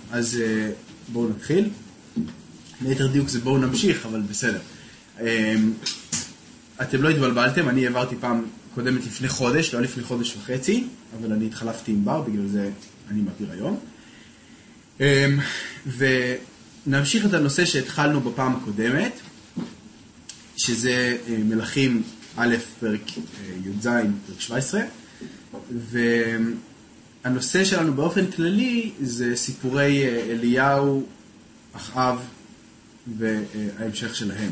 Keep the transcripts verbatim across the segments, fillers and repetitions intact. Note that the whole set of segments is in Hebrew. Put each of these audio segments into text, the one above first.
אז בואו נתחיל. ליתר דיוק זה בואו נמשיך, אבל בסדר. אתם לא התבלבלתם, אני העברתי פעם קודמת לפני חודש, לא לפני חודש וחצי, אבל אני התחלפתי עם בר, בגלל זה אני מעביר היום. ונמשיך את הנושא שהתחלנו בפעם הקודמת, שזה מלכים א' פרק י"ז, פרק שבע עשרה, והנושא שלנו באופן כללי זה סיפורי אליהו, אחאב וההמשך שלהם.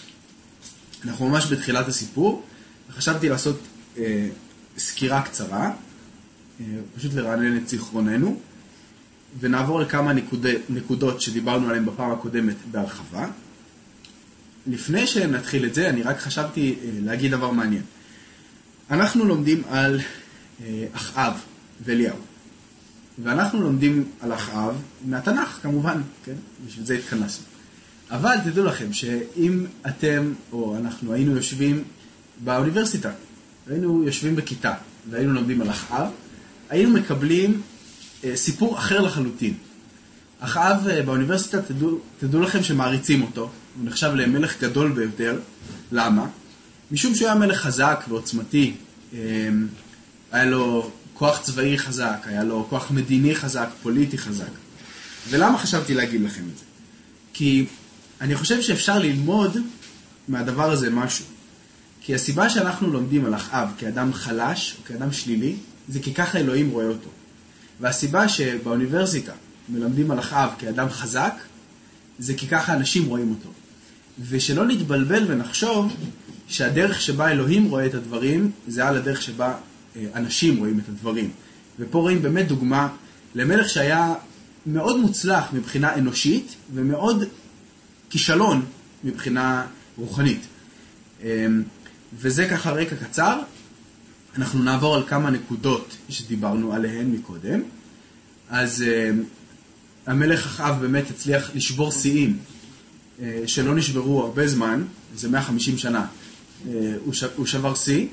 אנחנו ממש בתחילת הסיפור, וחשבתי לעשות אה, סקירה קצרה, אה, פשוט לרענן את זיכרוננו, ונעבור לכמה נקוד, נקודות שדיברנו עליהן בפעם הקודמת בהרחבה. לפני שנתחיל את זה, אני רק חשבתי אה, להגיד דבר מעניין. אנחנו לומדים על אה, אחאב ואליהו, ואנחנו לומדים על אחאב מהתנ"ך כמובן, כן? בשביל זה התכנסנו. אבל תדעו לכם שאם אתם או אנחנו היינו יושבים באוניברסיטה, היינו יושבים בכיתה והיינו לומדים על אחאב, היינו מקבלים אה, סיפור אחר לחלוטין. אחאב אה, באוניברסיטה, תדעו, תדעו לכם שמעריצים אותו, הוא נחשב למלך גדול ביותר. למה? משום שהוא היה מלך חזק ועוצמתי, אה, היה לו כוח צבאי חזק, היה לו כוח מדיני חזק, פוליטי חזק. ולמה חשבתי להגיד לכם את זה? כי אני חושב שאפשר ללמוד מהדבר הזה משהו. כי הסיבה שאנחנו לומדים על אחאב כאדם חלש או כאדם שלילי, זה כי ככה אלוהים רואה אותו. והסיבה שבאוניברסיטה מלמדים על אחאב כאדם חזק, זה כי ככה אנשים רואים אותו. ושלא נתבלבל ונחשוב שהדרך שבה אלוהים רואה את הדברים, זה על הדרך שבה אנשים רואים את הדברים. ופה רואים באמת דוגמה למלך שהיה מאוד מוצלח מבחינה אנושית, ומאוד כישלון מבחינה רוחנית. וזה ככה רקע קצר. אנחנו נעבור על כמה נקודות שדיברנו עליהן מקודם. אז המלך אחאב באמת הצליח לשבור שיאים שלא נשברו הרבה זמן, זה מאה וחמישים שנה. הוא שבר שיא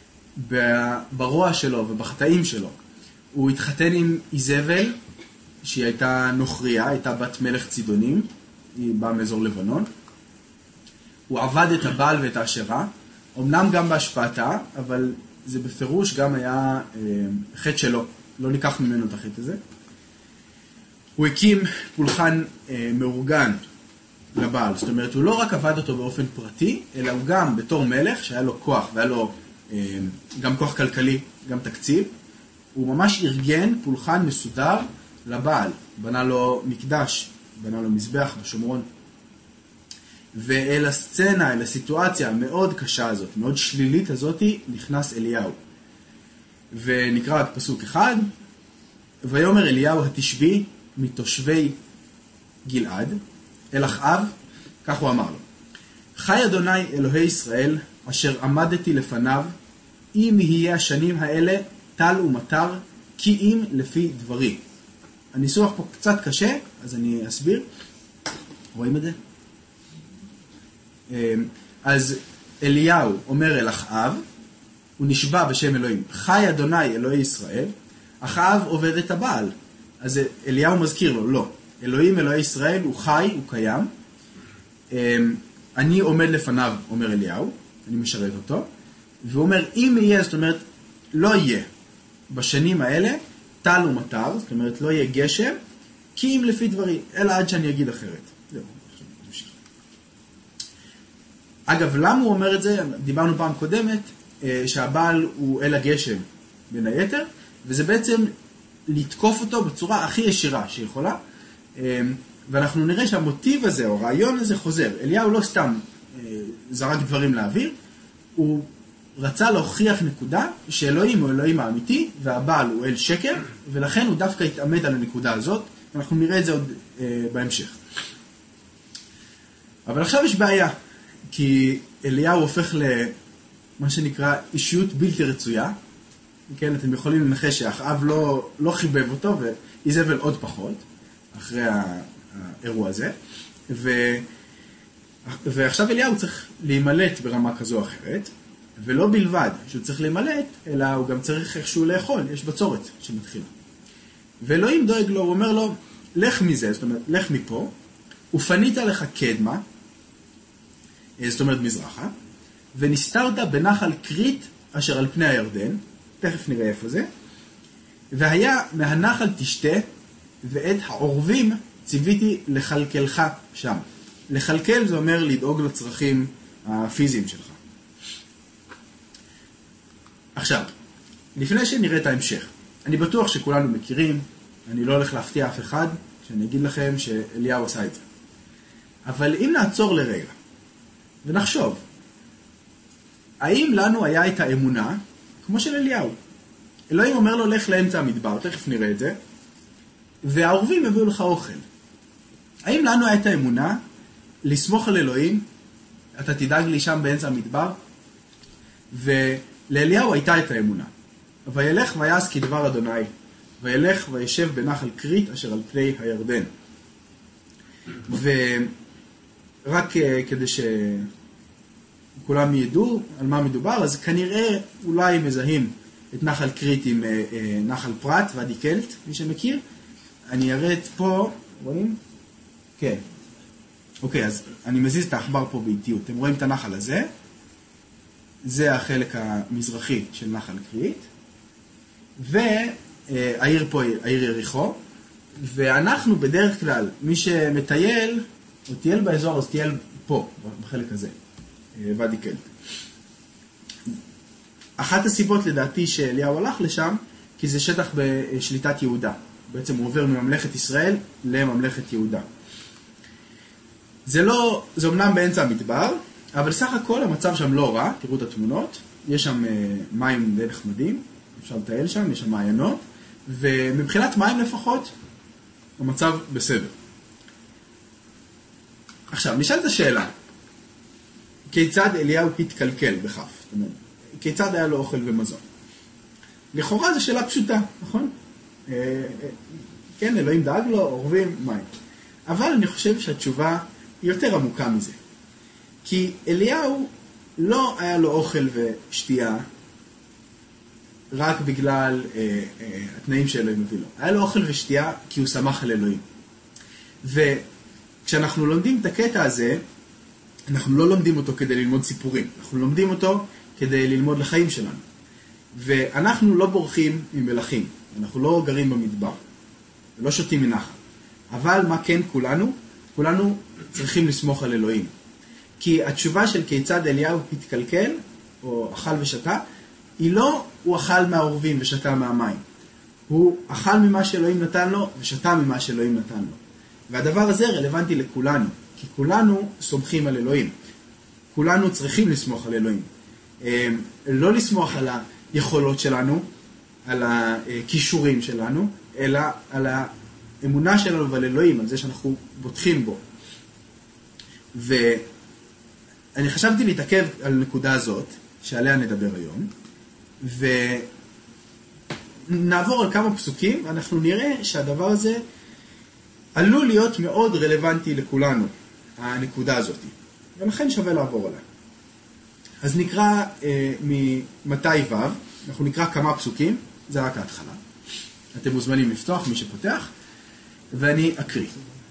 ברוע שלו ובחטאים שלו. הוא התחתן עם איזבל, שהיא הייתה נוכריה, הייתה בת מלך צידונים, היא באה מאזור לבנון. הוא עבד את הבעל ואת האשרה, אמנם גם בהשפעתה, אבל זה בפירוש גם היה אה, חטא שלו, לא ניקח ממנו את החטא הזה. הוא הקים פולחן אה, מאורגן לבעל, זאת אומרת, הוא לא רק עבד אותו באופן פרטי, אלא הוא גם בתור מלך, שהיה לו כוח, והיה לו אה, גם כוח כלכלי, גם תקציב, הוא ממש ארגן פולחן מסודר לבעל, בנה לו מקדש, בנה לו מזבח בשומרון. ואל הסצנה, אל הסיטואציה המאוד קשה הזאת, מאוד שלילית הזאת, נכנס אליהו. ונקרא רק פסוק אחד, ויאמר אליהו התשבי מתושבי גלעד, אל אחאב, כך הוא אמר לו, חי אדוני אלוהי ישראל, אשר עמדתי לפניו, אם יהיה השנים האלה טל ומטר, כי אם לפי דברי. הניסוח פה קצת קשה, אז אני אסביר. רואים את זה? אז אליהו אומר אל אחאב, הוא נשבע בשם אלוהים, חי אדוני אלוהי ישראל, אחאב עובד את הבעל. אז אליהו מזכיר לו, לא, אלוהים אלוהי ישראל הוא חי, הוא קיים. אני עומד לפניו, אומר אליהו, אני משרת אותו, והוא אומר, אם יהיה, זאת אומרת, לא יהיה בשנים האלה, טל ומטר, זאת אומרת, לא יהיה גשם, כי אם לפי דברי, אלא עד שאני אגיד אחרת. זהו, עכשיו נמשיך. אגב, למה הוא אומר את זה? דיברנו פעם קודמת, שהבעל הוא אל הגשם בין היתר, וזה בעצם לתקוף אותו בצורה הכי ישירה שיכולה, ואנחנו נראה שהמוטיב הזה, או הרעיון הזה חוזר. אליהו לא סתם זרק דברים לאוויר, הוא רצה להוכיח נקודה שאלוהים הוא אלוהים האמיתי, והבעל הוא אל שקר, ולכן הוא דווקא התעמד על הנקודה הזאת, ואנחנו נראה את זה עוד אה, בהמשך. אבל עכשיו יש בעיה, כי אליהו הופך למה שנקרא אישיות בלתי רצויה, כן, אתם יכולים לנחש שאחאב לא, לא חיבב אותו, ואיזבל עוד פחות, אחרי האירוע הזה, ו... ועכשיו אליהו צריך להימלט ברמה כזו או אחרת, ולא בלבד שהוא צריך להימלט, אלא הוא גם צריך איכשהו לאכול, יש בצורת שמתחילה. ואלוהים דואג לו, הוא אומר לו, לך מזה, זאת אומרת, לך מפה, ופנית לך קדמה, זאת אומרת מזרחה, ונסתרת בנחל קרית אשר על פני הירדן, תכף נראה איפה זה, והיה מהנחל תשתה, ואת העורבים ציוויתי לחלקלך שם. לחלקל זה אומר לדאוג לצרכים הפיזיים שלך. עכשיו, לפני שנראה את ההמשך, אני בטוח שכולנו מכירים, אני לא הולך להפתיע אף אחד, שאני אגיד לכם שאליהו עשה את זה. אבל אם נעצור לרגע, ונחשוב, האם לנו היה את האמונה, כמו של אליהו? אלוהים אומר לו, לך לאמצע המדבר, תכף נראה את זה, והעורבים הביאו לך אוכל. האם לנו היה את האמונה לסמוך על אלוהים, אתה תדאג לי שם באמצע המדבר? ולאליהו הייתה את האמונה. וילך ויעש כדבר אדוני, וילך וישב בנחל קרית אשר על פני הירדן. ורק כדי שכולם ידעו על מה מדובר, אז כנראה אולי מזהים את נחל קרית עם נחל פרת ואדי קלט, מי שמכיר. אני אראה את פה, רואים? כן. אוקיי, אז אני מזיז את האחבר פה באיטיות. אתם רואים את הנחל הזה? זה החלק המזרחי של נחל קרית. והעיר פה, העיר יריחו. ואנחנו בדרך כלל, מי שמטייל, או טייל באזור, אז טייל פה, בחלק הזה, ואדי קלט. אחת הסיבות לדעתי שאליהו הלך לשם, כי זה שטח בשליטת יהודה. בעצם הוא עובר מממלכת ישראל לממלכת יהודה. זה לא, זה אמנם באמצע המדבר, אבל סך הכל המצב שם לא רע, תראו את התמונות, יש שם מים די נחמדים, אפשר לטייל שם, יש שם מעיינות, ומבחינת מים לפחות, המצב בסדר. עכשיו, נשאלת השאלה, כיצד אליהו התקלקל בכף? זאת אומרת, כיצד היה לו אוכל ומזון? לכאורה זו שאלה פשוטה, נכון? כן, אלוהים דאג לו, עורבים, מים. אבל אני חושב שהתשובה היא יותר עמוקה מזה. כי אליהו לא היה לו אוכל ושתייה רק בגלל אה, אה, התנאים שאלוהים מביא לו. היה לו אוכל ושתייה כי הוא שמח על אלוהים. וכשאנחנו לומדים את הקטע הזה, אנחנו לא לומדים אותו כדי ללמוד סיפורים. אנחנו לומדים אותו כדי ללמוד לחיים שלנו. ואנחנו לא בורחים ממלכים. אנחנו לא גרים במדבר. ולא שותים מנחל. אבל מה כן כולנו? כולנו צריכים לסמוך על אלוהים. כי התשובה של כיצד אליהו התקלקל, או אכל ושתה, היא לא הוא אכל מהעורבים ושתה מהמים. הוא אכל ממה שאלוהים נתן לו ושתה ממה שאלוהים נתן לו. והדבר הזה רלוונטי לכולנו. כי כולנו סומכים על אלוהים. כולנו צריכים לסמוך על אלוהים. לא לסמוך על היכולות שלנו, על הכישורים שלנו, אלא על האמונה שלנו ועל אלוהים, על זה שאנחנו בוטחים בו. ואני חשבתי להתעכב על נקודה הזאת, שעליה נדבר היום, ונעבור על כמה פסוקים, ואנחנו נראה שהדבר הזה עלול להיות מאוד רלוונטי לכולנו, הנקודה הזאת. ולכן שווה לעבור עליה. אז נקרא אה, ממתי ו', אנחנו נקרא כמה פסוקים, זה רק ההתחלה. אתם מוזמנים לפתוח, מי שפותח, ואני אקריא.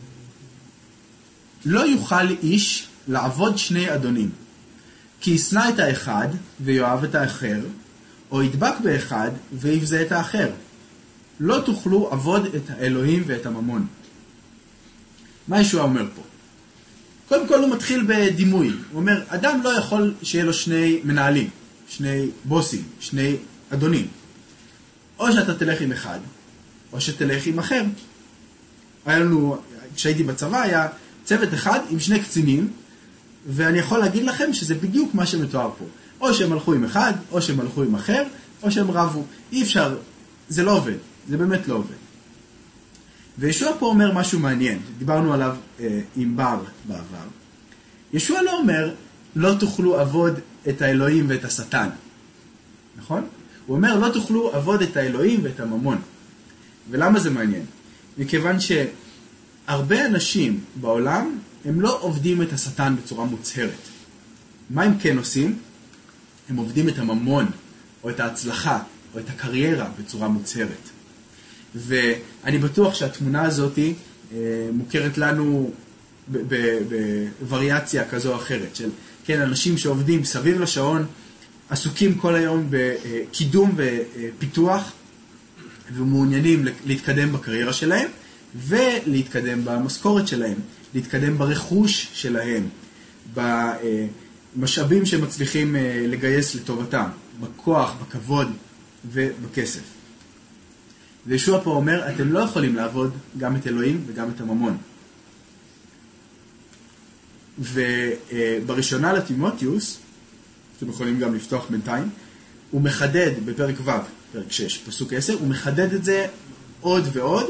לא יוכל איש לעבוד שני אדונים, כי ישנא את האחד ויואב את האחר, או ידבק באחד ויבזה את האחר. לא תוכלו עבוד את האלוהים ואת הממון. מה ישוע אומר פה? קודם כל הוא מתחיל בדימוי. הוא אומר, אדם לא יכול שיהיה לו שני מנהלים, שני בוסים, שני אדונים. או שאתה תלך עם אחד, או שתלך עם אחר. היה לנו, כשהייתי בצבא, היה צוות אחד עם שני קצינים, ואני יכול להגיד לכם שזה בדיוק מה שמתואר פה. או שהם הלכו עם אחד, או שהם הלכו עם אחר, או שהם רבו. אי אפשר, זה לא עובד, זה באמת לא עובד. וישוע פה אומר משהו מעניין, דיברנו עליו אה, עם בר בעבר. ישוע לא אומר, לא תוכלו עבוד את האלוהים ואת השטן. נכון? הוא אומר, לא תוכלו עבוד את האלוהים ואת הממון. ולמה זה מעניין? מכיוון שהרבה אנשים בעולם, הם לא עובדים את השטן בצורה מוצהרת. מה הם כן עושים? הם עובדים את הממון, או את ההצלחה, או את הקריירה בצורה מוצהרת. ואני בטוח שהתמונה הזאת מוכרת לנו בווריאציה כזו או אחרת, של כן, אנשים שעובדים סביב לשעון, עסוקים כל היום בקידום ופיתוח, ומעוניינים להתקדם בקריירה שלהם, ולהתקדם במשכורת שלהם, להתקדם ברכוש שלהם, במשאבים שמצליחים לגייס לטובתם, בכוח, בכבוד ובכסף. וישוע פה אומר, אתם לא יכולים לעבוד גם את אלוהים וגם את הממון. ובראשונה לטימותיוס, אתם יכולים גם לפתוח בינתיים, הוא מחדד בפרק ו', פרק שש, פסוק עשר, הוא מחדד את זה עוד ועוד,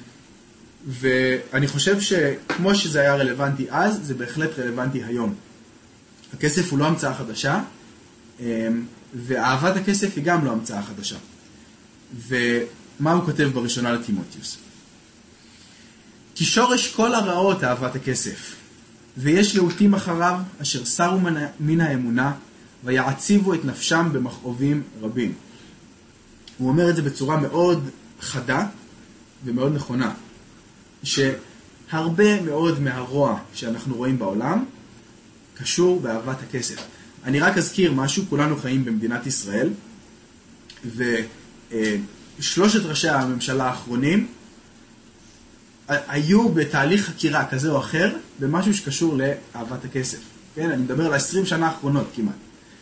ואני חושב שכמו שזה היה רלוונטי אז, זה בהחלט רלוונטי היום. הכסף הוא לא המצאה חדשה, ואהבת הכסף היא גם לא המצאה חדשה. ומה הוא כותב בראשונה לטימותיוס? כי שורש כל הרעות אהבת הכסף, ויש להוטים אחריו אשר סרו מן האמונה, ויעציבו את נפשם במכאובים רבים. הוא אומר את זה בצורה מאוד חדה ומאוד נכונה, שהרבה מאוד מהרוע שאנחנו רואים בעולם קשור באהבת הכסף. אני רק אזכיר משהו, כולנו חיים במדינת ישראל, ושלושת ראשי הממשלה האחרונים היו בתהליך חקירה כזה או אחר במשהו שקשור לאהבת הכסף. כן, אני מדבר על עשרים שנה האחרונות כמעט.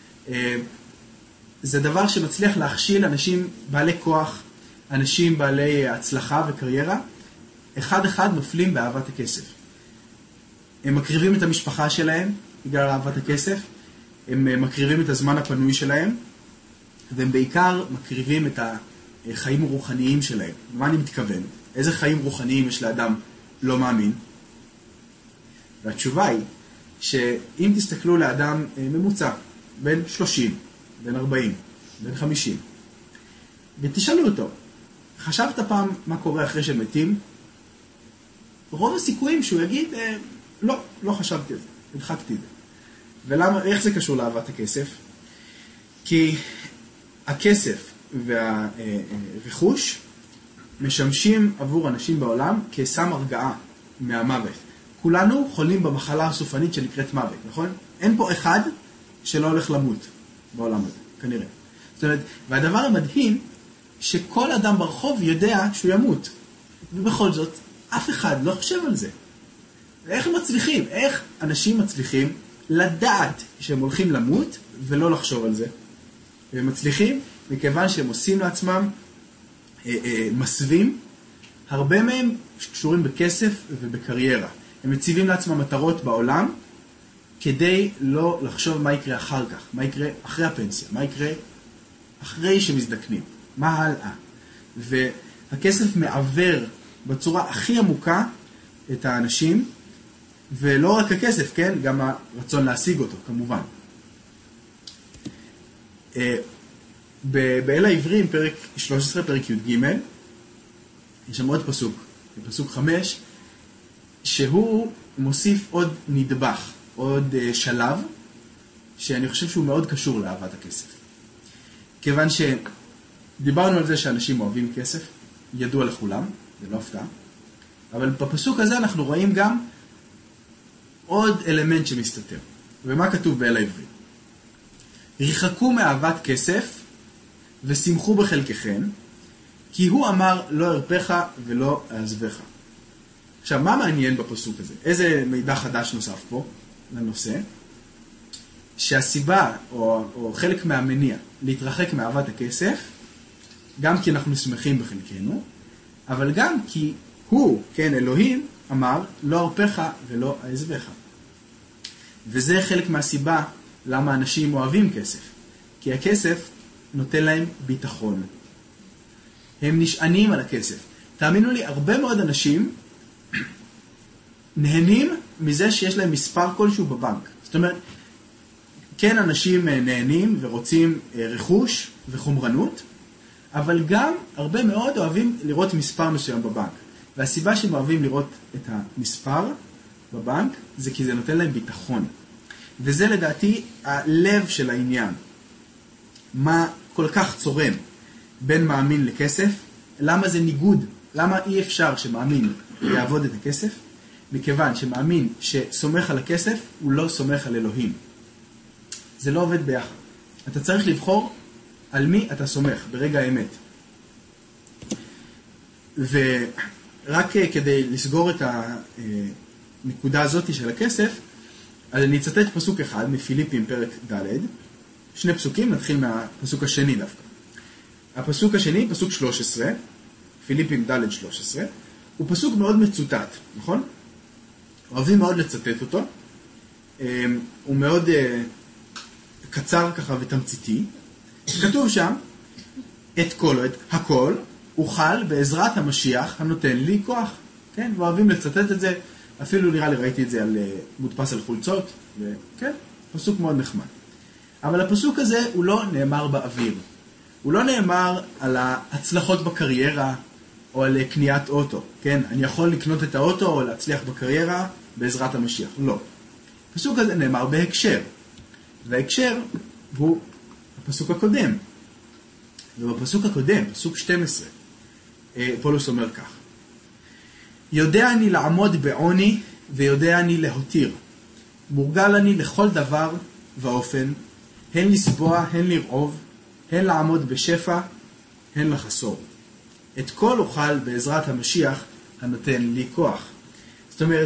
זה דבר שמצליח להכשיל אנשים בעלי כוח, אנשים בעלי הצלחה וקריירה, אחד אחד נופלים באהבת הכסף. הם מקריבים את המשפחה שלהם בגלל אהבת הכסף, הם מקריבים את הזמן הפנוי שלהם, והם בעיקר מקריבים את החיים הרוחניים שלהם. מה אני מתכוון? איזה חיים רוחניים יש לאדם לא מאמין? והתשובה היא שאם תסתכלו לאדם ממוצע, בין שלושים, בין ארבעים, בין חמישים, ותשאלו אותו, חשבת פעם מה קורה אחרי שמתים? רוב הסיכויים שהוא יגיד, אה, לא, לא חשבתי על זה, הדחקתי את זה. ולמה, איך זה קשור לאהבת הכסף? כי הכסף והרכוש משמשים עבור אנשים בעולם כסם הרגעה מהמוות. כולנו חולים במחלה הסופנית שנקראת מוות, נכון? אין פה אחד שלא הולך למות בעולם הזה, כנראה. זאת אומרת, והדבר המדהים, שכל אדם ברחוב יודע שהוא ימות. ובכל זאת, אף אחד לא חושב על זה. ואיך הם מצליחים? איך אנשים מצליחים לדעת שהם הולכים למות ולא לחשוב על זה? והם מצליחים מכיוון שהם עושים לעצמם אה, אה, מסווים, הרבה מהם שקשורים בכסף ובקריירה. הם מציבים לעצמם מטרות בעולם, כדי לא לחשוב מה יקרה אחר כך, מה יקרה אחרי הפנסיה, מה יקרה אחרי שמזדקנים, מה הלאה. והכסף מעבר בצורה הכי עמוקה את האנשים, ולא רק הכסף, כן? גם הרצון להשיג אותו, כמובן. באל העברים, פרק שלוש עשרה, פרק י' ג', יש שם עוד פסוק, פסוק חמש, שהוא מוסיף עוד נדבך, עוד שלב, שאני חושב שהוא מאוד קשור לאהבת הכסף. כיוון שדיברנו על זה שאנשים אוהבים כסף, ידוע לכולם, זה לא הפתעה, אבל בפסוק הזה אנחנו רואים גם עוד אלמנט שמסתתר. ומה כתוב באל העברים? ריחקו מאהבת כסף ושמחו בחלקכם, כי הוא אמר לא ארפך ולא אעזבך. עכשיו, מה מעניין בפסוק הזה? איזה מידע חדש נוסף פה לנושא? שהסיבה, או, או חלק מהמניע, להתרחק מאהבת הכסף, גם כי אנחנו שמחים בחלקנו, אבל גם כי הוא, כן, אלוהים, אמר, לא ארפך ולא אעזבך. וזה חלק מהסיבה למה אנשים אוהבים כסף. כי הכסף נותן להם ביטחון. הם נשענים על הכסף. תאמינו לי, הרבה מאוד אנשים נהנים מזה שיש להם מספר כלשהו בבנק. זאת אומרת, כן, אנשים נהנים ורוצים רכוש וחומרנות, אבל גם הרבה מאוד אוהבים לראות מספר מסוים בבנק. והסיבה שהם אוהבים לראות את המספר בבנק, זה כי זה נותן להם ביטחון. וזה לדעתי הלב של העניין. מה כל כך צורם בין מאמין לכסף? למה זה ניגוד? למה אי אפשר שמאמין יעבוד את הכסף, מכיוון שמאמין שסומך על הכסף, הוא לא סומך על אלוהים. זה לא עובד ביחד. אתה צריך לבחור על מי אתה סומך ברגע האמת. ורק כדי לסגור את הנקודה הזאת של הכסף, אז אני אצטט פסוק אחד מפיליפים פרק ד', שני פסוקים, נתחיל מהפסוק השני דווקא. הפסוק השני, פסוק שלוש עשרה, פיליפים ד' שלוש עשרה, הוא פסוק מאוד מצוטט, נכון? אוהבים מאוד לצטט אותו. הוא מאוד קצר ככה ותמציתי. כתוב שם, את כל, את הכל, אוכל בעזרת המשיח הנותן לי כוח. כן? ואוהבים לצטט את זה, אפילו נראה לי ראיתי את זה על מודפס על חולצות, וכן, פסוק מאוד נחמד. אבל הפסוק הזה הוא לא נאמר באוויר. הוא לא נאמר על ההצלחות בקריירה, או על קניית אוטו. כן? אני יכול לקנות את האוטו או להצליח בקריירה בעזרת המשיח. לא. הפסוק הזה נאמר בהקשר. וההקשר הוא הפסוק הקודם. ובפסוק הקודם, פסוק שתים עשרה, פולס אומר כך. יודע אני לעמוד בעוני ויודע אני להותיר. מורגל אני לכל דבר ואופן, הן לסבוע, הן לרעוב, הן לעמוד בשפע, הן לחסור. את כל אוכל בעזרת המשיח הנותן לי כוח. זאת אומרת,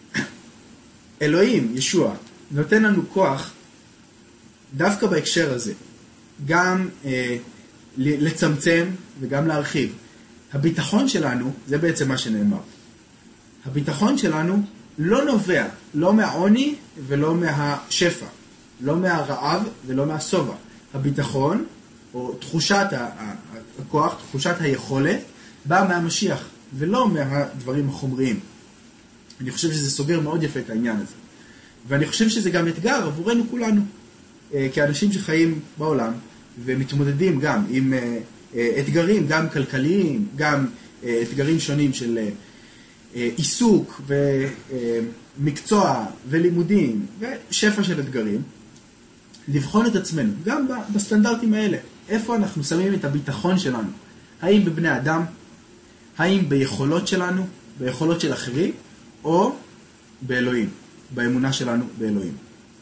אלוהים, ישוע, נותן לנו כוח דווקא בהקשר הזה. גם אה, לצמצם וגם להרחיב. הביטחון שלנו, זה בעצם מה שנאמר. הביטחון שלנו לא נובע, לא מהעוני ולא מהשפע. לא מהרעב ולא מהסובה. הביטחון, או תחושת הכוח, תחושת היכולת, באה מהמשיח, ולא מהדברים החומריים. אני חושב שזה סוגר מאוד יפה את העניין הזה. ואני חושב שזה גם אתגר עבורנו כולנו, כאנשים שחיים בעולם, ומתמודדים גם עם אתגרים, גם כלכליים, גם אתגרים שונים של עיסוק ומקצוע ולימודים, ושפע של אתגרים, לבחון את עצמנו, גם בסטנדרטים האלה. איפה אנחנו שמים את הביטחון שלנו? האם בבני אדם? האם ביכולות שלנו? ביכולות של אחרים? או באלוהים? באמונה שלנו באלוהים.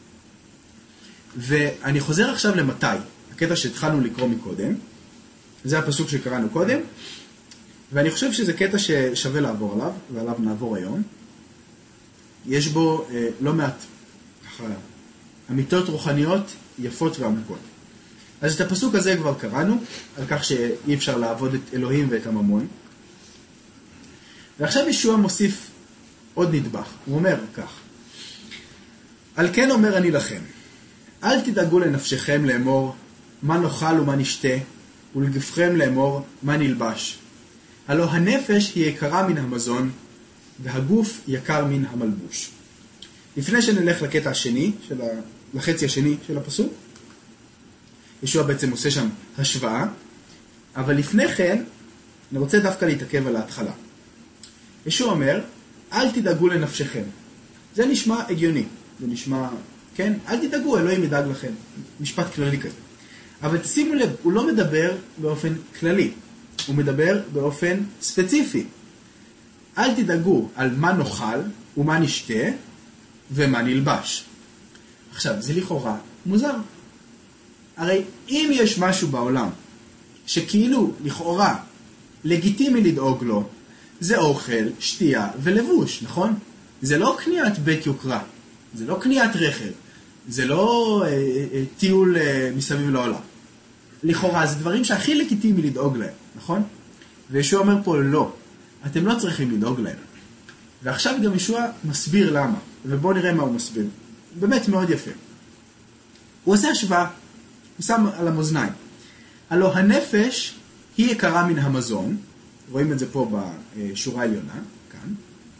ואני חוזר עכשיו למתי, הקטע שהתחלנו לקרוא מקודם. זה הפסוק שקראנו קודם. ואני חושב שזה קטע ששווה לעבור עליו, ועליו נעבור היום. יש בו אה, לא מעט ככה, אמיתות רוחניות יפות ועמוקות. אז את הפסוק הזה כבר קראנו, על כך שאי אפשר לעבוד את אלוהים ואת הממון. ועכשיו ישוע מוסיף עוד נדבך. הוא אומר כך. על כן אומר אני לכם, אל תדאגו לנפשכם לאמור מה נאכל ומה נשתה, ולגפכם לאמור מה נלבש. הלא הנפש היא יקרה מן המזון, והגוף יקר מן המלבוש. לפני שנלך לקטע השני, של ה... לחצי השני של הפסוק, ישוע בעצם עושה שם השוואה, אבל לפני כן, אני רוצה דווקא להתעכב על ההתחלה. ישוע אומר, אל תדאגו לנפשכם. זה נשמע הגיוני, זה נשמע, כן? אל תדאגו, אלוהים ידאג לכם. משפט כללי כזה. אבל תשימו לב, הוא לא מדבר באופן כללי, הוא מדבר באופן ספציפי. אל תדאגו על מה נאכל ומה נשתה ומה נלבש. עכשיו, זה לכאורה מוזר. הרי אם יש משהו בעולם שכאילו לכאורה לגיטימי לדאוג לו, זה אוכל, שתייה ולבוש, נכון? זה לא קניית בית יוקרה, זה לא קניית רכב, זה לא אה, אה, טיול אה, מסביב לעולם. לכאורה, זה דברים שהכי לגיטימי לדאוג להם, נכון? וישוע אומר פה, לא, אתם לא צריכים לדאוג להם. ועכשיו גם ישוע מסביר למה, ובואו נראה מה הוא מסביר. באמת מאוד יפה. הוא עושה השוואה, הוא שם על המאזניים. הלא הנפש היא יקרה מן המזון, רואים את זה פה בשורה העליונה, כאן,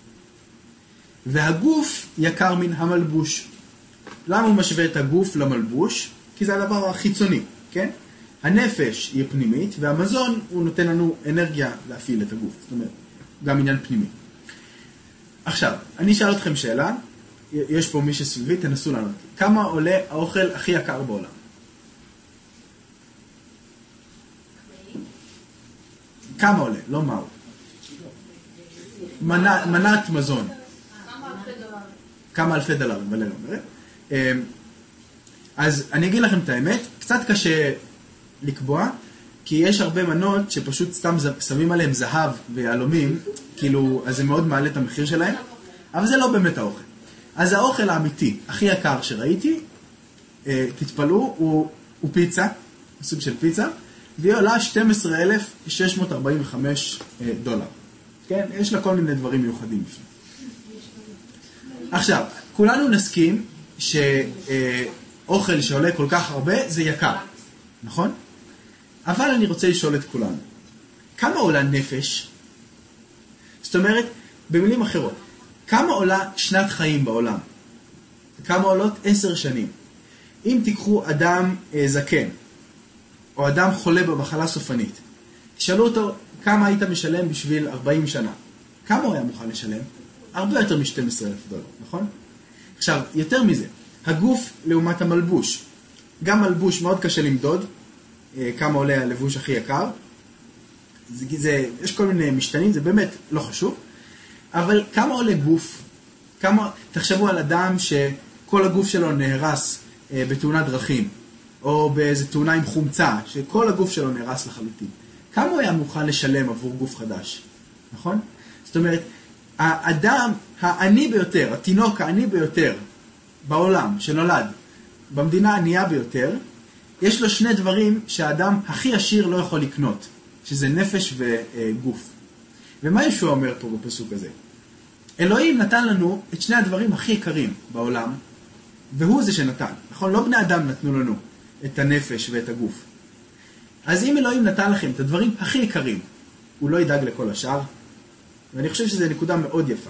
והגוף יקר מן המלבוש. למה הוא משווה את הגוף למלבוש? כי זה הדבר החיצוני, כן? הנפש היא פנימית, והמזון הוא נותן לנו אנרגיה להפעיל את הגוף. זאת אומרת, גם עניין פנימי. עכשיו, אני אשאל אתכם שאלה, יש פה מי שסביבי, תנסו לענות. כמה עולה האוכל הכי יקר בעולם? כמה עולה? לא מהו. מנה, מנת מזון. כמה אלפי דולרים. כמה אלפי דולרים, ולא אומרת. אז אני אגיד לכם את האמת, קצת קשה לקבוע, כי יש הרבה מנות שפשוט סתם שמים עליהם זהב ויהלומים, כאילו, אז זה מאוד מעלה את המחיר שלהם, אבל זה לא באמת האוכל. אז האוכל האמיתי, הכי יקר שראיתי, תתפלאו, הוא, הוא פיצה, סוג של פיצה, והיא עולה שנים עשר אלף שש מאות ארבעים וחמש דולר. כן? יש לה כל מיני דברים מיוחדים בפנים. עכשיו, כולנו נסכים שאוכל שעולה כל כך הרבה זה יקר, נכון? אבל אני רוצה לשאול את כולנו, כמה עולה נפש? זאת אומרת, במילים אחרות, כמה עולה שנת חיים בעולם? כמה עולות עשר שנים? אם תיקחו אדם אה, זקן, או אדם חולה במחלה סופנית, תשאלו אותו כמה היית משלם בשביל ארבעים שנה. כמה הוא היה מוכן לשלם? הרבה יותר מ-שנים עשר אלף דולר, נכון? עכשיו, יותר מזה, הגוף לעומת המלבוש. גם מלבוש מאוד קשה למדוד, אה, כמה עולה הלבוש הכי יקר. זה, זה, יש כל מיני משתנים, זה באמת לא חשוב. אבל כמה עולה גוף? כמה, תחשבו על אדם שכל הגוף שלו נהרס אה, בתאונת דרכים, או באיזו תאונה עם חומצה, שכל הגוף שלו נהרס לחלוטין. כמה הוא היה מוכן לשלם עבור גוף חדש? נכון? זאת אומרת, האדם העני ביותר, התינוק העני ביותר בעולם שנולד, במדינה הענייה ביותר, יש לו שני דברים שהאדם הכי עשיר לא יכול לקנות, שזה נפש וגוף. ומה ישוע אומר פה בפסוק הזה? אלוהים נתן לנו את שני הדברים הכי יקרים בעולם, והוא זה שנתן. נכון? לא בני אדם נתנו לנו את הנפש ואת הגוף. אז אם אלוהים נתן לכם את הדברים הכי יקרים, הוא לא ידאג לכל השאר. ואני חושב שזו נקודה מאוד יפה.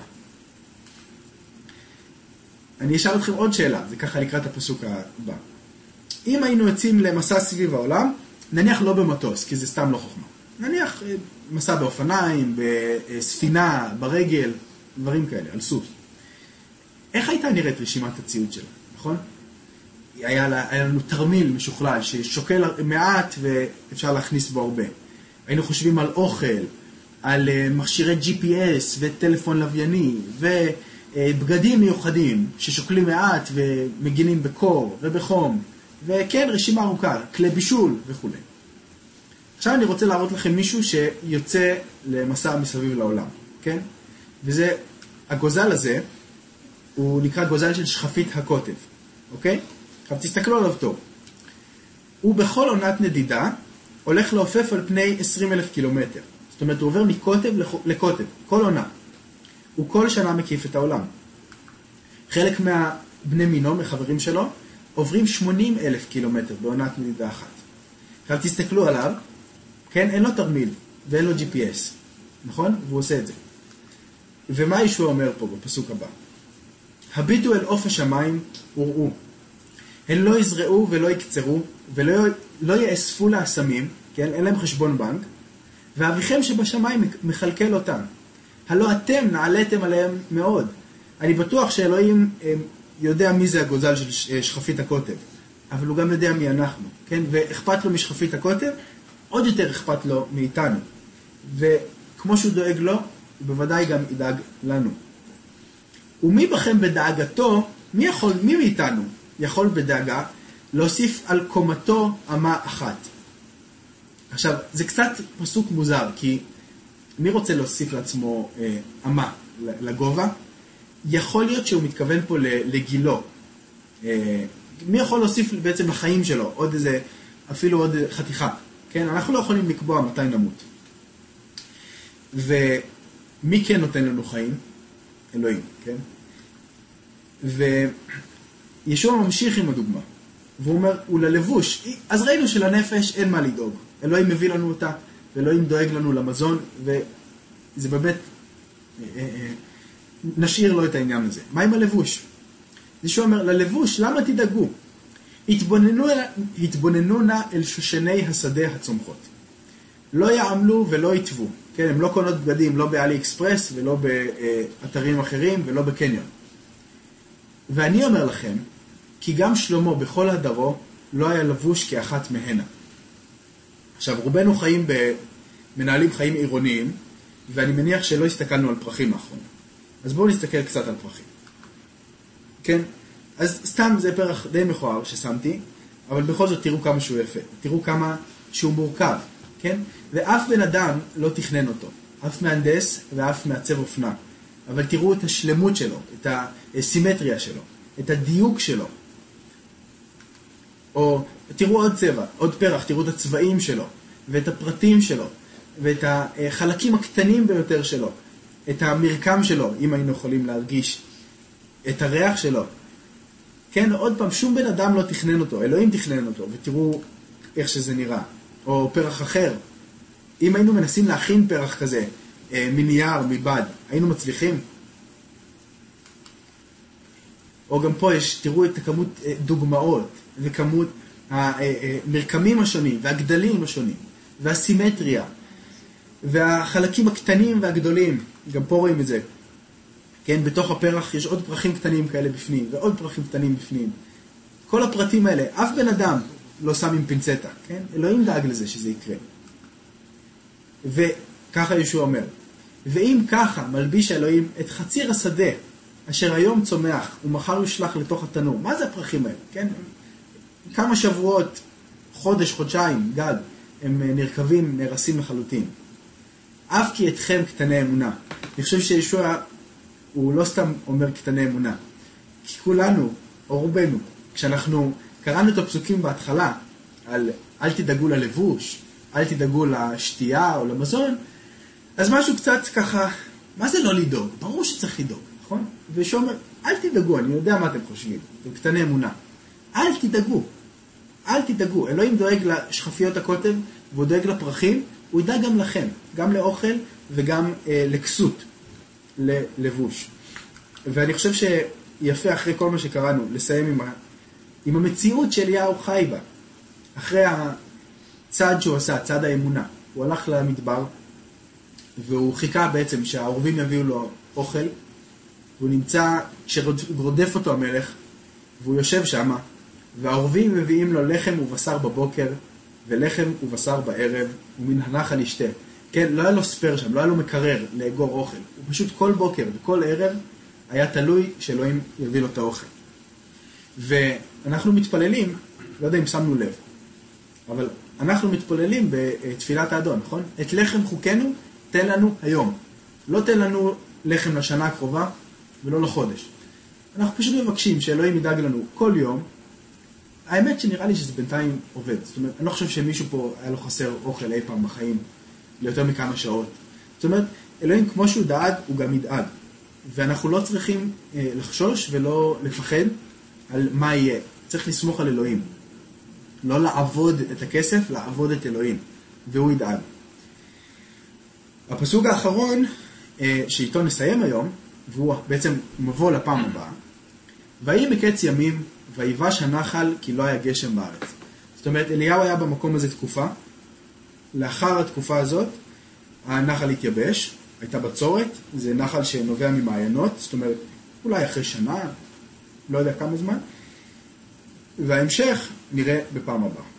אני אשאל אתכם עוד שאלה, זה ככה לקראת הפסוק הבא. אם היינו יוצאים למסע סביב העולם, נניח לא במטוס, כי זה סתם לא חוכמה. נניח מסע באופניים, בספינה, ברגל, דברים כאלה, על סוס. איך הייתה נראית רשימת הציוד שלה, נכון? היה, היה לנו תרמיל משוכלל ששוקל מעט ואפשר להכניס בו הרבה. היינו חושבים על אוכל, על מכשירי ג'י פי אס וטלפון לווייני ובגדים מיוחדים ששוקלים מעט ומגינים בקור ובחום. וכן, רשימה ארוכה, כלי בישול וכו'. עכשיו אני רוצה להראות לכם מישהו שיוצא למסע מסביב לעולם, כן? וזה, הגוזל הזה, הוא נקרא גוזל של שחפית הקוטב, אוקיי? עכשיו תסתכלו עליו טוב. הוא בכל עונת נדידה הולך לעופף על פני עשרים אלף קילומטר. זאת אומרת, הוא עובר מקוטב לקוטב, כל עונה. הוא כל שנה מקיף את העולם. חלק מהבני מינו, מחברים שלו, עוברים שמונים אלף קילומטר בעונת נדידה אחת. עכשיו תסתכלו עליו, כן? אין לו תרמיל ואין לו ג'י פי אס, נכון? והוא עושה את זה. ומה ישוע אומר פה בפסוק הבא? הביטו אל עוף השמיים וראו. הן לא יזרעו ולא יקצרו ולא לא יאספו לאסמים, כן? אין להם חשבון בנק, ואביכם שבשמיים מחלקל אותם. הלא אתם נעליתם עליהם מאוד. אני בטוח שאלוהים יודע מי זה הגוזל של שחפית הקוטב, אבל הוא גם יודע מי אנחנו, כן? ואכפת לו משחפית הקוטב, עוד יותר אכפת לו מאיתנו. וכמו שהוא דואג לו, הוא בוודאי גם ידאג לנו. ומי בכם בדאגתו, מי יכול, מי מאיתנו יכול בדאגה להוסיף על קומתו אמה אחת? עכשיו, זה קצת פסוק מוזר, כי מי רוצה להוסיף לעצמו אה, אמה לגובה? יכול להיות שהוא מתכוון פה לגילו. אה, מי יכול להוסיף בעצם לחיים שלו עוד איזה, אפילו עוד חתיכה? כן? אנחנו לא יכולים לקבוע מתי נמות. ומי כן נותן לנו חיים? אלוהים, כן? וישוע ממשיך עם הדוגמה. והוא אומר, הוא ללבוש. אז ראינו שלנפש אין מה לדאוג. אלוהים מביא לנו אותה, ואלוהים דואג לנו למזון, וזה באמת, נשאיר לו את העניין הזה. מה עם הלבוש? ישוע אומר, ללבוש, למה תדאגו? התבוננו, התבוננו נא אל שושני השדה הצומחות. לא יעמלו ולא יטבו. כן, הם לא קונות בגדים, לא באלי אקספרס, ולא באתרים אחרים, ולא בקניון. ואני אומר לכם, כי גם שלמה בכל הדרו לא היה לבוש כאחת מהנה. עכשיו, רובנו חיים במנהלים חיים עירוניים, ואני מניח שלא הסתכלנו על פרחים האחרונה. אז בואו נסתכל קצת על פרחים. כן? אז סתם זה פרח די מכוער ששמתי, אבל בכל זאת תראו כמה שהוא יפה. תראו כמה שהוא מורכב, כן? ואף בן אדם לא תכנן אותו. אף מהנדס ואף מעצב אופנה. אבל תראו את השלמות שלו, את הסימטריה שלו, את הדיוק שלו. או תראו עוד צבע, עוד פרח, תראו את הצבעים שלו, ואת הפרטים שלו, ואת החלקים הקטנים ביותר שלו, את המרקם שלו, אם היינו יכולים להרגיש, את הריח שלו. כן, עוד פעם, שום בן אדם לא תכנן אותו, אלוהים תכנן אותו, ותראו איך שזה נראה. או פרח אחר. אם היינו מנסים להכין פרח כזה, מנייר, מבד, היינו מצליחים? או גם פה יש, תראו את כמות דוגמאות, וכמות המרקמים השונים, והגדלים השונים, והסימטריה, והחלקים הקטנים והגדולים. גם פה רואים את זה. כן, בתוך הפרח יש עוד פרחים קטנים כאלה בפנים, ועוד פרחים קטנים בפנים. כל הפרטים האלה, אף בן אדם לא שם עם פינצטה, כן? אלוהים דאג לזה שזה יקרה. וככה ישוע אומר, ואם ככה מלביש האלוהים את חציר השדה, אשר היום צומח ומחר יושלח לתוך התנור. מה זה הפרחים האלה? כן? כמה שבועות, חודש, חודשיים, גג, הם נרקבים, נרסים לחלוטין. אף כי אתכם קטני אמונה. אני חושב שישוע הוא לא סתם אומר קטני אמונה. כי כולנו, או רובנו, כשאנחנו קראנו את הפסוקים בהתחלה, על אל תדאגו ללבוש, אל תדאגו לשתייה או למזון, אז משהו קצת ככה, מה זה לא לדאוג? ברור שצריך לדאוג, נכון? וישוע אומר, אל תדאגו, אני יודע מה אתם חושבים, אתם קטני אמונה. אל תדאגו, אל תדאגו. אלוהים דואג לשכפיות הקוטב, והוא דואג לפרחים, הוא ידאג גם לכם, גם לאוכל וגם אה, לכסות, ללבוש. ואני חושב שיפה אחרי כל מה שקראנו, לסיים עם, ה, עם המציאות שאליהו חי בה. אחרי הצעד שהוא עשה, צעד האמונה, הוא הלך למדבר, והוא חיכה בעצם שהעורבים יביאו לו אוכל, והוא נמצא, כשרודף אותו המלך, והוא יושב שם, והעורבים מביאים לו לחם ובשר בבוקר, ולחם ובשר בערב, ומן הנחל ישתה. כן, לא היה לו ספר שם, לא היה לו מקרר לאגור אוכל. הוא פשוט כל בוקר וכל ערב היה תלוי שאלוהים יביא לו את האוכל. ואנחנו מתפללים, לא יודע אם שמנו לב, אבל אנחנו מתפללים בתפילת האדון, נכון? את לחם חוקנו תן לנו היום. לא תן לנו לחם לשנה הקרובה ולא לחודש. אנחנו פשוט מבקשים שאלוהים ידאג לנו כל יום. האמת שנראה לי שזה בינתיים עובד. זאת אומרת, אני לא חושב שמישהו פה היה לו חסר אוכל אי פעם בחיים ליותר מכמה שעות. זאת אומרת, אלוהים כמו שהוא דאג, הוא גם ידאג. ואנחנו לא צריכים אה, לחשוש ולא לפחד על מה יהיה. צריך לסמוך על אלוהים. לא לעבוד את הכסף, לעבוד את אלוהים. והוא ידאג. הפסוק האחרון אה, שאיתו נסיים היום, והוא בעצם מבוא לפעם הבאה, ויהי מקץ ימים, ויבש הנחל כי לא היה גשם בארץ. זאת אומרת, אליהו היה במקום הזה תקופה, לאחר התקופה הזאת, הנחל התייבש, הייתה בצורת, זה נחל שנובע ממעיינות, זאת אומרת, אולי אחרי שנה, לא יודע כמה זמן, וההמשך נראה בפעם הבאה.